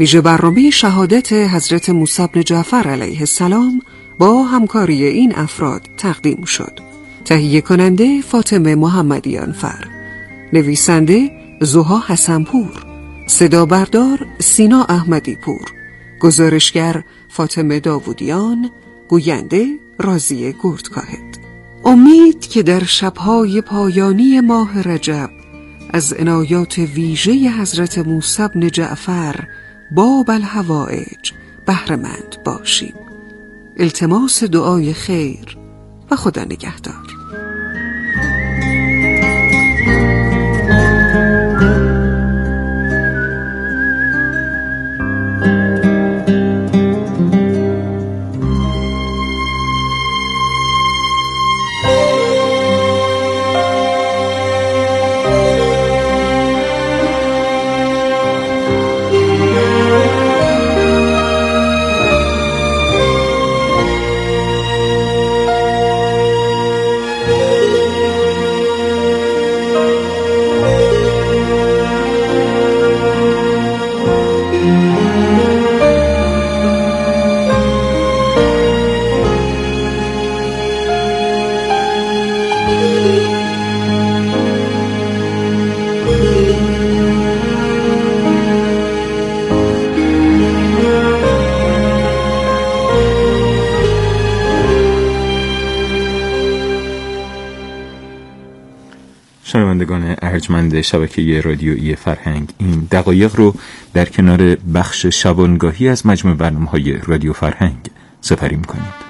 ویژه برنامه شهادت حضرت موسی بن جعفر علیه السلام با همکاری این افراد تقدیم شد. تهیه کننده فاطمه محمدیانفر، نویسنده زها حسنپور، صدا بردار سینا احمدی پور، گزارشگر فاطمه داوودیان، گوینده رازی گردکاهد. امید که در شب‌های پایانی ماه رجب از عنایات ویژه حضرت موسی بن جعفر باب الحوائج بهره مند باشیم. التماس دعای خیر و خدا نگهدار. شنوندگان ارجمند شبکه رادیویی فرهنگ، این دقایق رو در کنار بخش شبانگاهی از مجموع برنامه‌های رادیو فرهنگ سپری می‌کنید.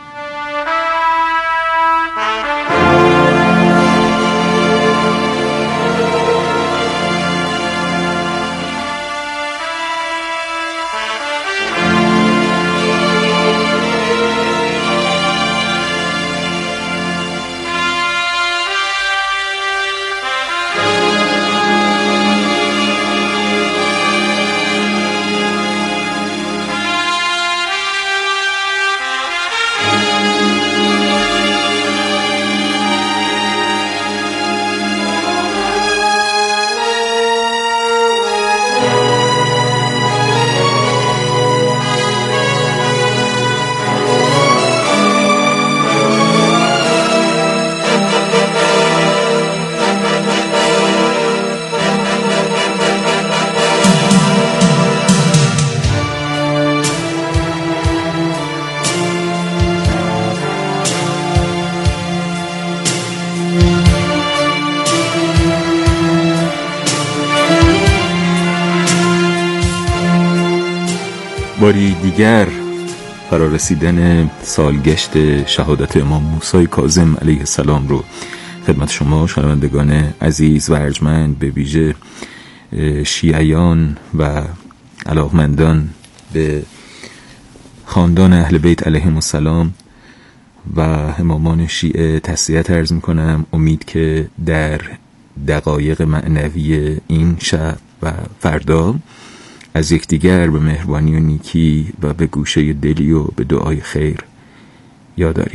باری دیگر فرارسیدن سالگشت شهادت امام موسی کاظم علیه السلام رو خدمت شما شنوندگان عزیز و ارجمند، به ویژه شیعیان و علاقمندان به خاندان اهل بیت علیهم السلام و امامان شیعه تسلیت عرض میکنم. امید که در دقایق معنوی این شب و فردا از یکدیگر به مهربانی و نیکی و به گوشه دلی و به دعای خیر یاد داریم.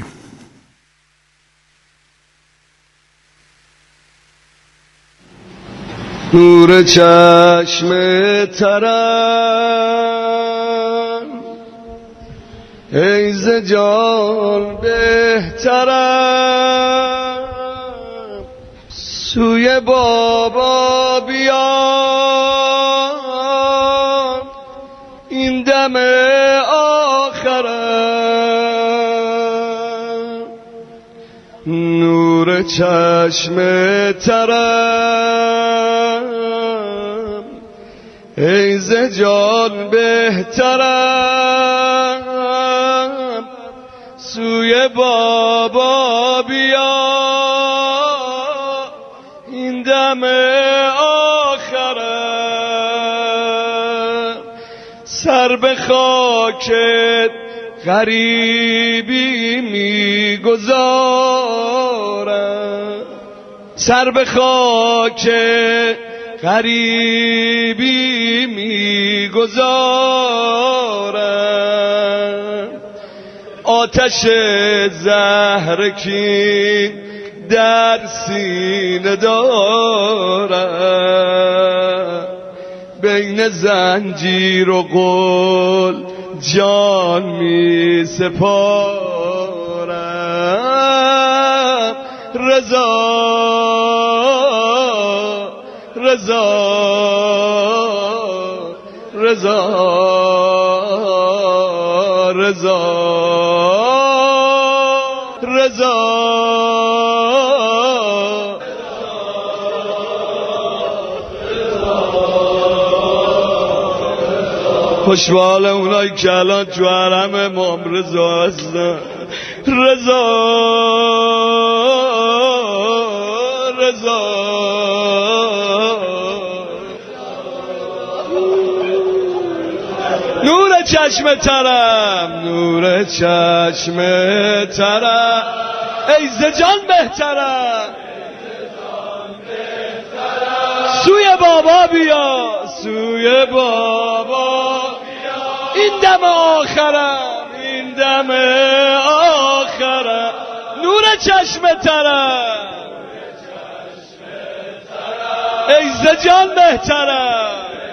نور چشم ترم ای ز جان بهترم، سوی بابا بیان این دم آخرم. نور چشم ترم ای ز جان بهترم، سوی بابا بیا این دم آخرم. سر به خاکت غریبی میگذارم، سر به خاک غریبی میگذارم. آتش زهر کی در سینه دارم، بین زنجیر و قل جان می سپارم. رضا رضا رضا رضا رضا خوشبال اونایی که الان تو حرم امام رضا هستن. رضا رضا نور چشم ترم، نور چشم ترم، ای ز جان بهترم. سوی بابا بیا، سوی بابا این دم آخرم، این دم آخرم. نور چشم ترم، ای ز جان بهترم.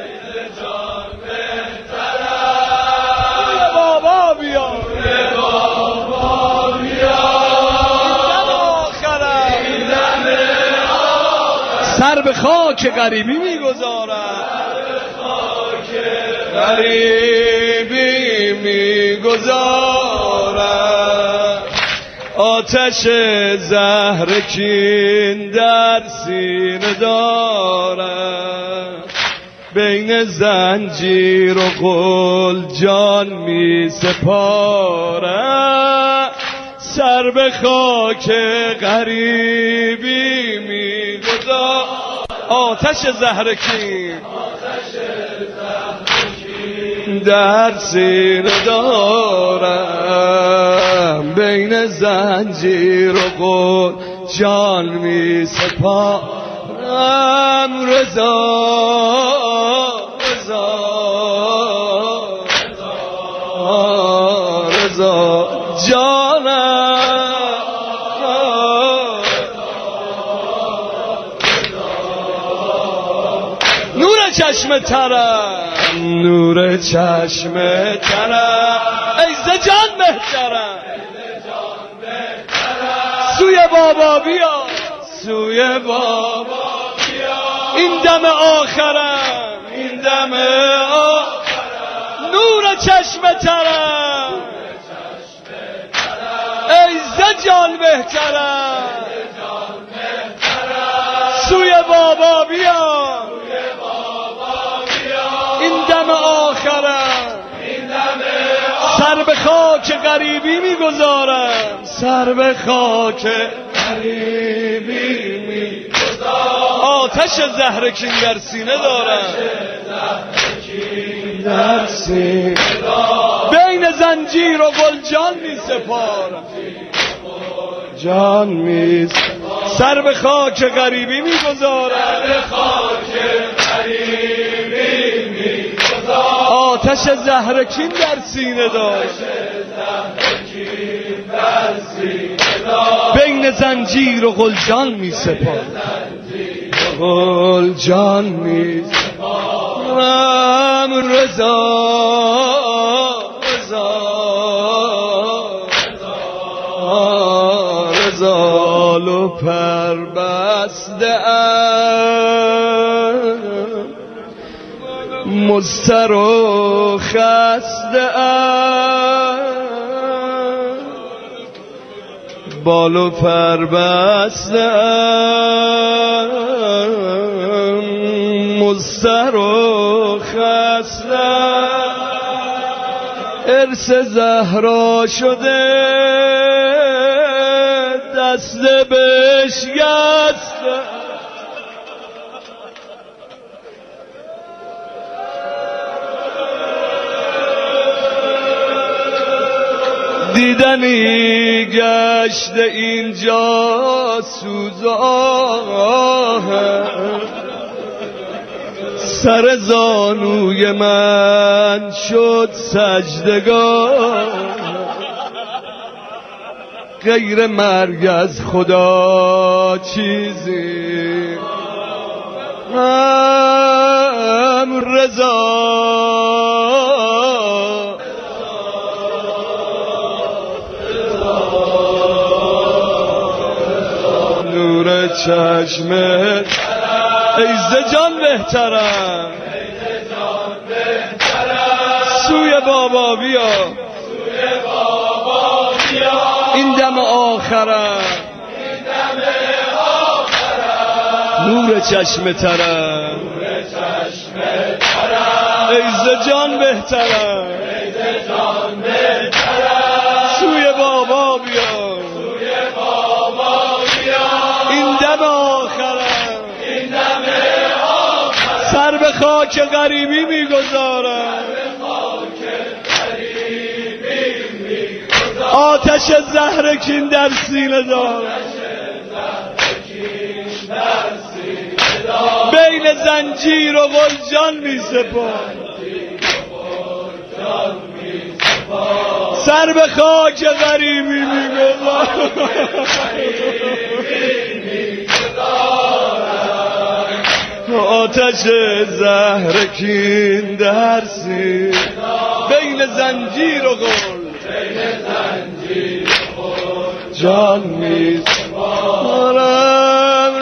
سوی بابا بیا، این دم آخرم. سر به خاک غریبی میگذارم، غریبی میگذارم. آتش زهر کین در سینه دارم، بین زنجیر و قل جان می سپارم. سر به خاک غریبی میگذارم. آتش زهر کین در سینه دارم، بین زنجیر و قل جان می سپارم. رضا رضا رضا جانم. نور چشم ترم، نور چشم ترم، ای ز جان بهترم. سوی بابا بیا، سوی بابا بیا این دم آخرم، این دم آخرم. نور چشم ترم، ای ز جان بهترم. سوی بابا بیا، این دم آخرم. سر به خاک غریبی میگذارم، سر به خاک غریبی میگذارم. آتش زهر کین در سینه دارم، در سینه بین زنجیر و گل جان می سپارم، جان می سر به خاک غریبی میگذارم. آتش زهر کین در سینه دارم، بین زنجیر و گلجان می سپارم، گلجان می سپارم. رضا رضا رضا لو پر بسته مضطر و خسته بال و پر بسته مضطر و خسته ارث زهرا شده دست بشکسته. دیدنی گشته اینجا سوز آه سر زانوی من شد سجدگاه غیر مرگ از خدا چیزی هم رضا نور چشمت ای ز جان بهترم سوی بابا بیا این دم آخرم نور چشم ترم ای ز جان بهترم سوی بابا بیا این دم آخرم سر به خاک غریبی میگذارم آتش زهر کین در سینه دارم بین زنجیر و گلجان می سپارم سر به خاک غریبی می گذارم آتش زهر کین در سینه بین زنجیر و گل جان می سپارم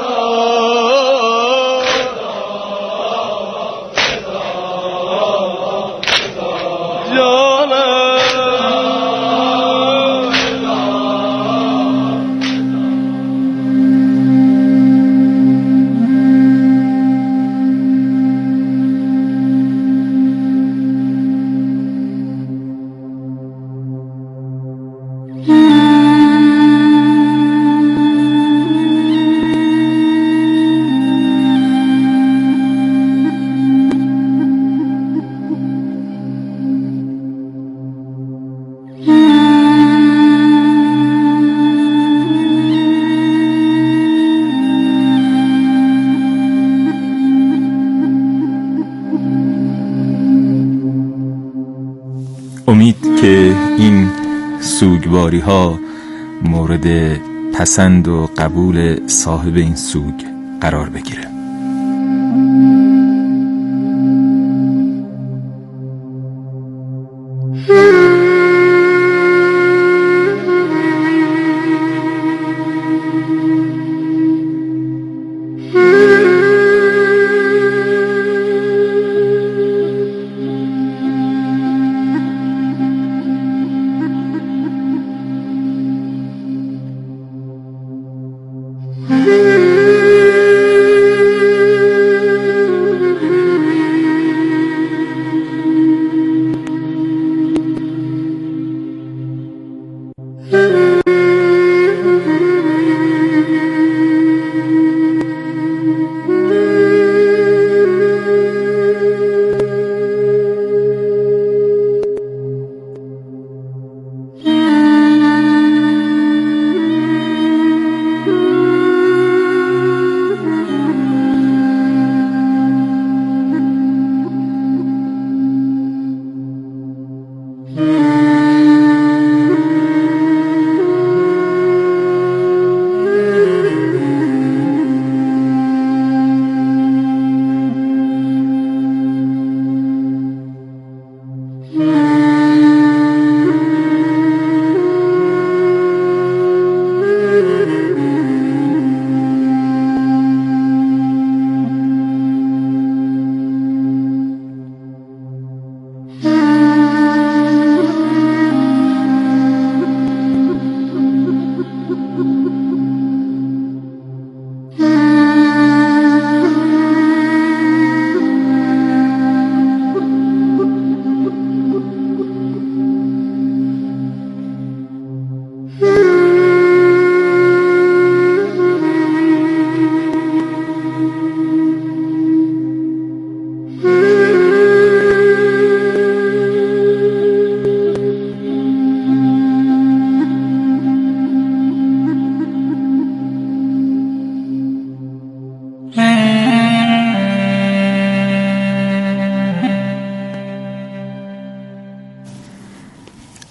امید که این سوگواری ها مورد پسند و قبول صاحب این سوگ قرار بگیره.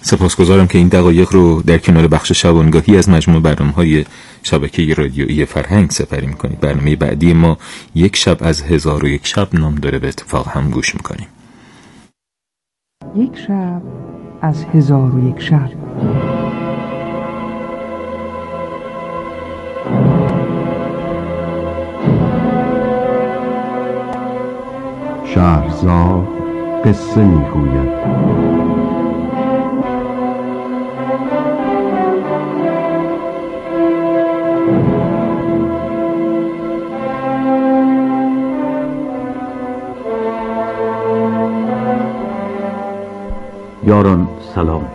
سپاسگزارم که این دقایق رو در کنار بخش شبانگاهی از مجموع برنامه‌های شبکه رادیویی فرهنگ سپری می‌کنید. برنامه بعدی ما یک شب از 1001 شب نام داره، به اتفاق هم گوش می‌کنیم. یک شب از 1001 شب. شهرزاد قصه میگوید. یاران سلام.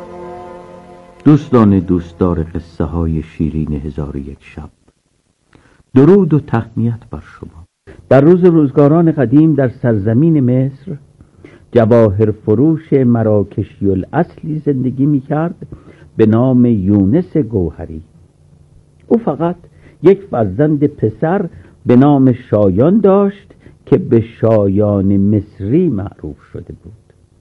دوستان دوستدار قصه های شیرین 1001 شب، درود و تهنیت بر شما. در روزگاران قدیم در سرزمین مصر جواهر فروش مراکشی الاصلی زندگی می کرد به نام یونس گوهری. او فقط یک فرزند پسر به نام شایان داشت که به شایان مصری معروف شده بود.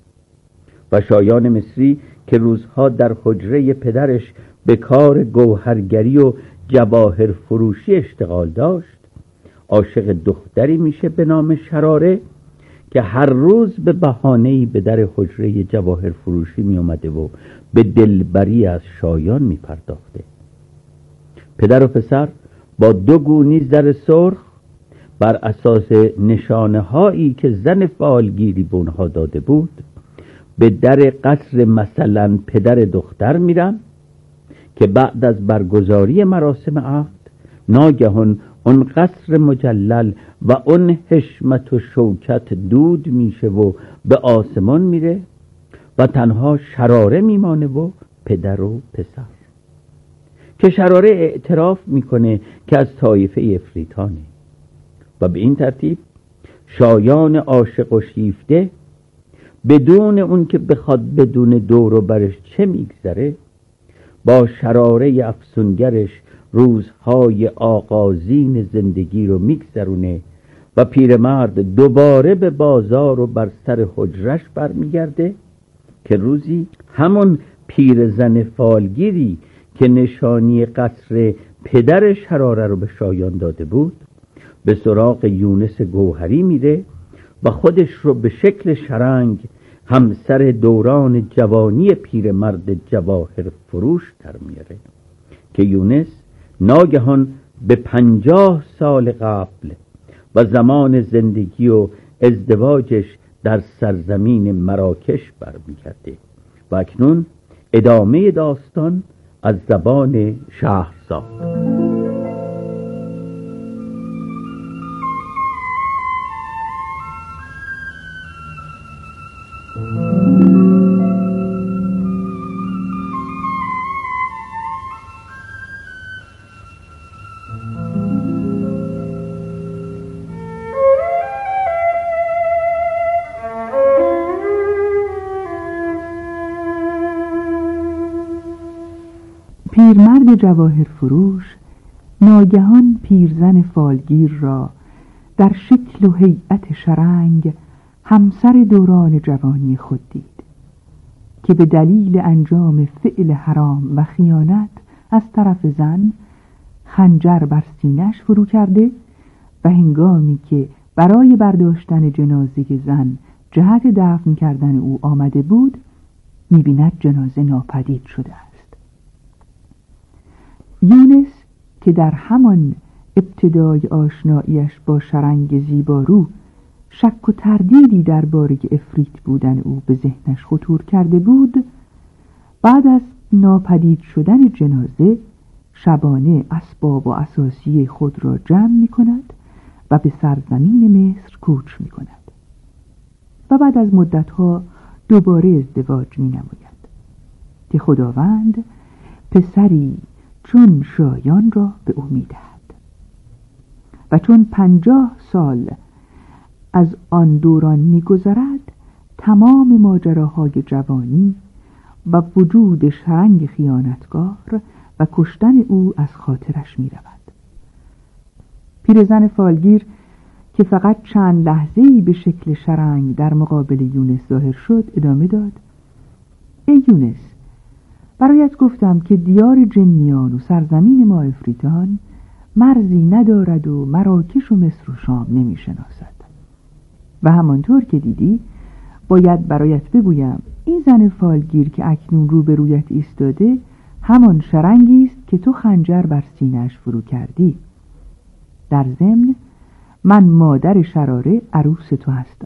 و شایان مصری که روزها در حجره پدرش به کار گوهرگری و جواهر فروشی اشتغال داشت، عاشق دختری میشه به نام شراره که هر روز به بهانه‌ای به در حجره جواهر فروشی می اومده و به دلبری از شایان می پرداخته. پدر و پسر با 2 گونی زر سرخ بر اساس نشانه هایی که زن فالگیری به اونها داده بود به در قصر مثلا پدر دختر میرن که بعد از برگزاری مراسم عقد ناگهان اون قصر مجلل و اون حشمت و شوکت دود میشه و به آسمان میره و تنها شراره میمانه و پدر و پسر، که شراره اعتراف میکنه که از طایفه افریتانه و به این ترتیب شایان عاشق و شیفته بدون اون که بخواد بدون دور و برش چه میگذره با شراره افسونگرش روزهای آغازین زندگی رو میگذرونه و پیرمرد دوباره به بازار و بر سر حجرش برمیگرده که روزی همون پیرزن فالگیری که نشانی قصر پدر شراره رو به شایان داده بود به سراغ یونس گوهری میره و خودش رو به شکل شرنگ همسر دوران جوانی پیرمرد جواهر فروش در میاره که یونس ناگهان به 50 سال قبل و زمان زندگی و ازدواجش در سرزمین مراکش برمیگرده و اکنون ادامه داستان از زبان شهرزاد. پیرمرد جواهر فروش ناگهان پیرزن فالگیر را در شکل و هیئت شرنگ همسر دوران جوانی خود دید که به دلیل انجام فعل حرام و خیانت از طرف زن خنجر بر سینه‌اش فرو کرده و هنگامی که برای برداشتن جنازه زن جهت دفن کردن او آمده بود می‌بیند جنازه ناپدید شده است. یونس که در همان ابتدای آشناییش با شرنگ زیبارو شک و تردیدی درباره افریت بودن او به ذهنش خطور کرده بود، بعد از ناپدید شدن جنازه شبانه اسباب و اساسی خود را جمع می کند و به سرزمین مصر کوچ می کند و بعد از مدتها دوباره ازدواج می نماید که خداوند پسری چون شایان را به او می دهد و چون 50 سال از آن دوران می گذرد تمام ماجراهای جوانی و وجود شرنگ خیانتکار و کشتن او از خاطرش می رود. پیرزن فالگیر که فقط چند لحظه‌ای به شکل شرنگ در مقابل یونس ظاهر شد ادامه داد: ای یونس، برایت گفتم که دیار جنیان و سرزمین ما افریتان مرزی ندارد و مراکش و مصر و شام نمی شناسد. و همانطور که دیدی باید برایت بگویم این زن فالگیر که اکنون روبرویت ایستاده همان شرنگی است که تو خنجر بر سینه‌اش فرو کردی. در ضمن من مادر شراره عروس تو هستم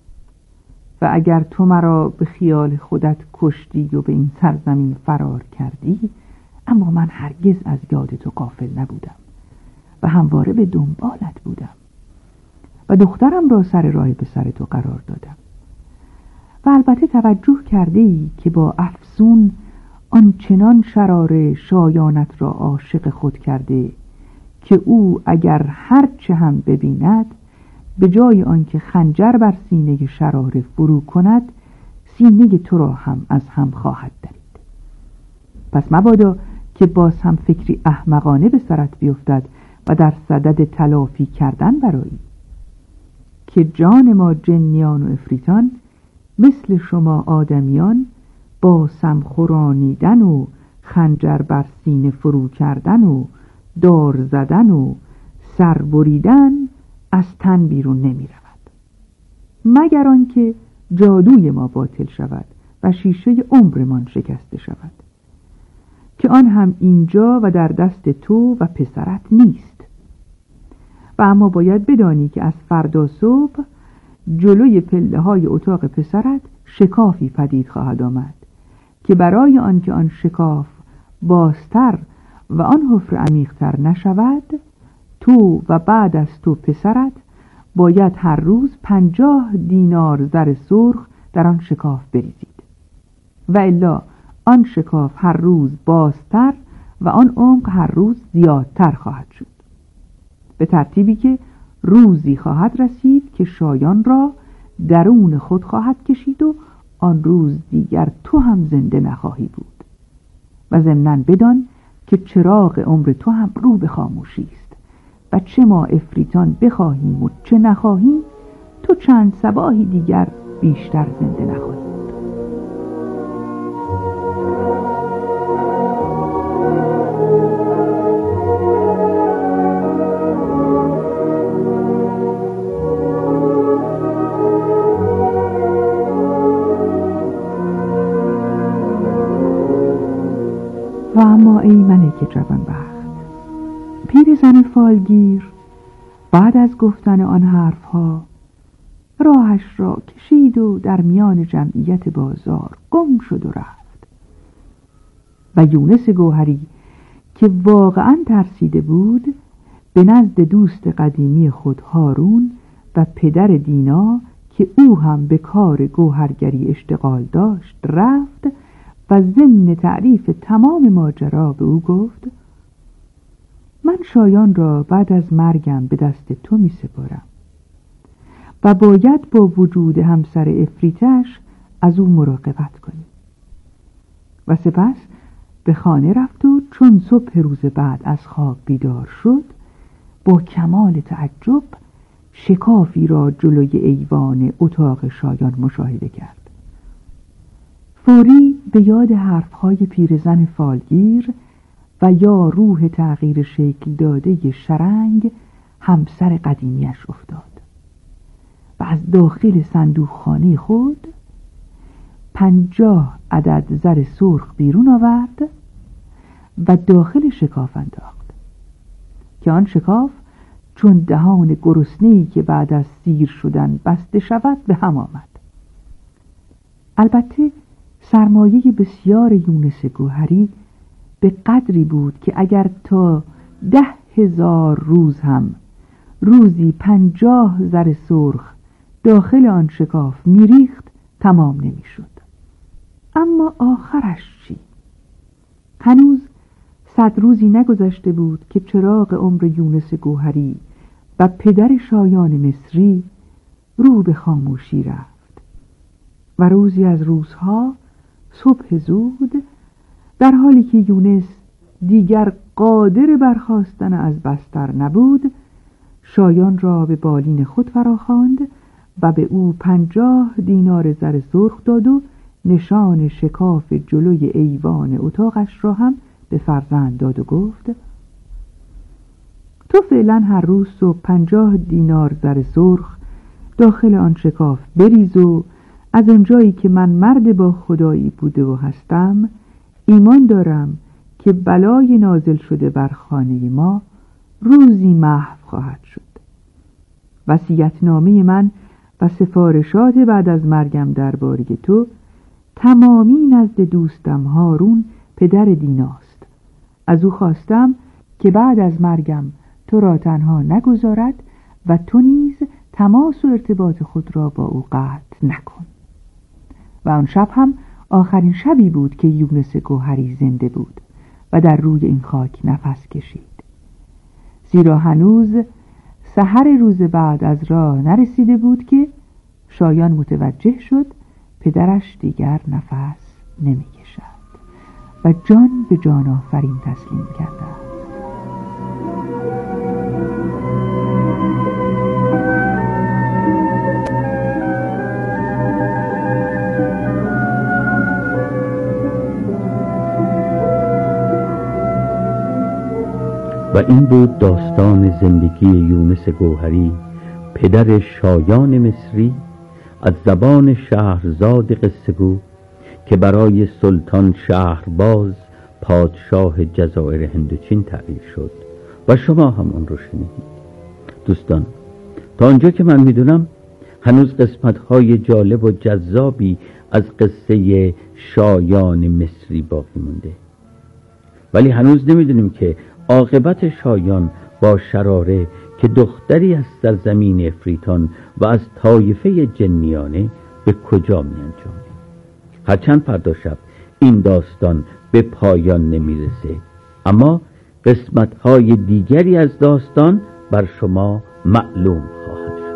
و اگر تو مرا به خیال خودت کشتی و به این سرزمین فرار کردی، اما من هرگز از یاد تو غافل نبودم و همواره به دنبالت بودم و دخترم را سر راه به سر تو قرار دادم. و البته توجه کرده ای که با افسون آنچنان شراره شایانت را عاشق خود کرده که او اگر هرچه هم ببیند به جای آنکه خنجر بر سینه شراره فرو کند، سینه تو را هم از هم خواهد درید. پس مبادا که باز هم فکری احمقانه به سرت بیفتد و در صدد تلافی کردن برایی که جان ما جنیان و افریتان مثل شما آدمیان با سمخورانیدن و خنجر بر سینه فرو کردن و دار زدن و سر بریدن از تن بیرون نمی رود، مگر آنکه جادوی ما باطل شود و شیشه عمرمان شکسته شود، که آن هم اینجا و در دست تو و پسرت نیست. و اما باید بدانی که از فردا صبح جلوی پله های اتاق پسرت شکافی پدید خواهد آمد که برای آنکه آن شکاف بازتر و آن حفره عمیق‌تر نشود، تو و بعد از تو پسرت باید هر روز 50 دینار زر سرخ در آن شکاف بریزید و الا آن شکاف هر روز بازتر و آن عمق هر روز زیادتر خواهد شد، به ترتیبی که روزی خواهد رسید که شایان را درون خود خواهد کشید و آن روز دیگر تو هم زنده نخواهی بود. و ضمناً بدان که چراغ عمر تو هم رو به خاموشی است و چه ما افریتان بخواهیم و چه نخواهیم، تو چند صباحی دیگر بیشتر زنده نخواهی. و اما ای ملک جوانبخت، پیرزن فالگیر بعد از گفتن آن حرفها راهش را کشید و در میان جمعیت بازار گم شد و رفت. و یونس گوهری که واقعا ترسیده بود به نزد دوست قدیمی خود هارون و پدر دینا که او هم به کار گوهرگری اشتغال داشت رفت و ضمن تعریف تمام ماجرا به او گفت: من شایان را بعد از مرگم به دست تو می سپارم و باید با وجود همسر افریتش از او مراقبت کنی. و سپس به خانه رفت و چون صبح روز بعد از خواب بیدار شد با کمال تعجب شکافی را جلوی ایوان اتاق شایان مشاهده کرد. فوری به یاد حرفهای پیرزن فالگیر و یا روح تغییر شکل داده شرنگ همسر قدیمیش افتاد و از داخل صندوق خانه خود 50 عدد زر سرخ بیرون آورد و داخل شکاف انداخت که آن شکاف چون دهان گرسنه‌ای که بعد از سیر شدن بسته شود به هم آمد. البته سرمایه بسیار یونس گوهری به قدری بود که اگر تا 10,000 روز هم روزی 50 زر سرخ داخل آن شکاف میریخت تمام نمیشد. اما آخرش چی؟ هنوز 100 روزی نگذشته بود که چراغ عمر یونس گوهری و پدر شایان مصری رو به خاموشی رفت و روزی از روزها صبح زود در حالی که یونس دیگر قادر برخاستن از بستر نبود شایان را به بالین خود فراخواند و به او 50 دینار زر سرخ داد و نشان شکاف جلوی ایوان اتاقش را هم به فرزند داد و گفت: تو فعلا هر روز صبح 50 دینار زر سرخ داخل آن شکاف بریز و از آنجایی که من مرد با خدایی بوده و هستم ایمان دارم که بلای نازل شده بر خانه ما روزی محو خواهد شد. وصیت‌نامه من و سفارشات بعد از مرگم درباره تو تمامی نزد دوستم هارون پدر دیناست. از او خواستم که بعد از مرگم تو را تنها نگذارد و تو نیز تماس و ارتباط خود را با او قطع نکن. و آن شب هم آخرین شبی بود که یونس گوهری زنده بود و در روی این خاک نفس کشید، زیرا هنوز سحر روز بعد از راه نرسیده بود که شایان متوجه شد پدرش دیگر نفس نمی کشد و جان به جان آفرین تسلیم کرده. و این بود داستان زندگی یونس گوهری، پدر شایان مصری، از زبان شهرزاد قصه‌گو که برای سلطان شهرباز پادشاه جزایر هندوچین تعریف شد و شما هم اون رو شنیدید. دوستان، تا آنجا که من میدونم هنوز قسمت‌های جالب و جذابی از قصه شایان مصری باقی مونده، ولی هنوز نمیدونیم که عاقبت شایان با شراره که دختری از سرزمین افریتان و از طایفه جنیانه به کجا می انجامه. هرچند فردا شب این داستان به پایان نمیرسه، اما قسمت‌های دیگری از داستان بر شما معلوم خواهد شد.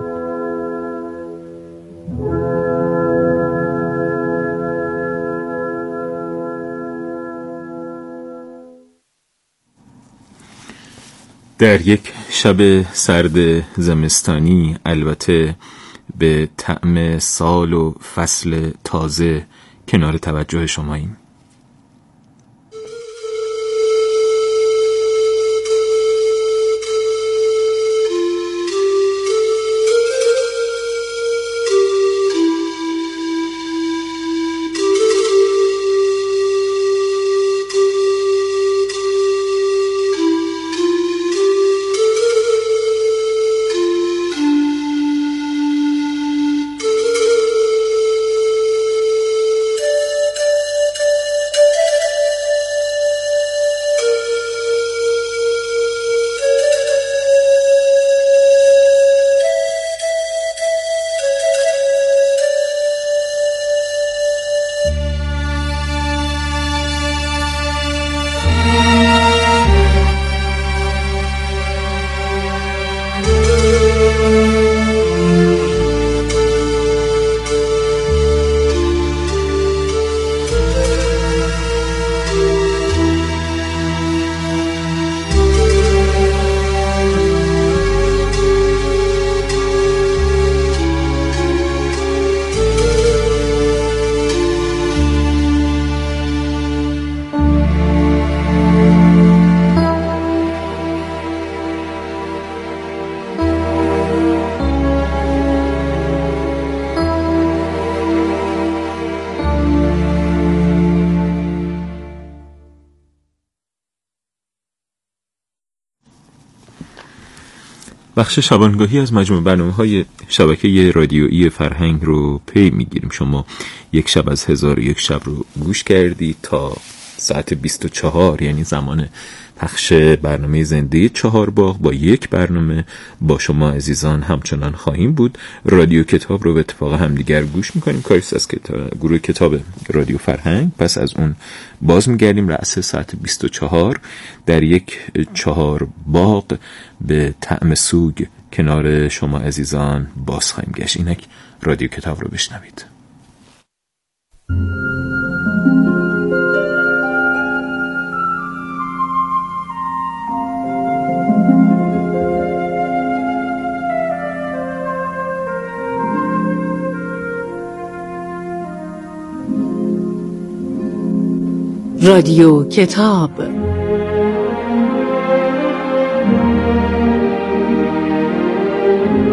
در یک شب سرد زمستانی، البته به طعم سال و فصل تازه کنار توجه شماییم. بخش شبانگاهی از مجموع برنامه‌های شبکه رادیویی فرهنگ رو پی میگیریم. شما یک شب از 1001 شب رو گوش کردید تا ساعت 24، یعنی زمان پخش برنامه زنده چهارباغ. با یک برنامه با شما عزیزان همچنان خواهیم بود. رادیو کتاب رو به اتفاق همدیگر گوش میکنیم، کاریست از گروه کتاب رادیو فرهنگ. پس از اون باز میگردیم رأس ساعت 24 در یک چهارباغ به طعم سوگ کنار شما عزیزان باز خواهیم گشت. اینک رادیو کتاب رو بشنوید. رادیو کتاب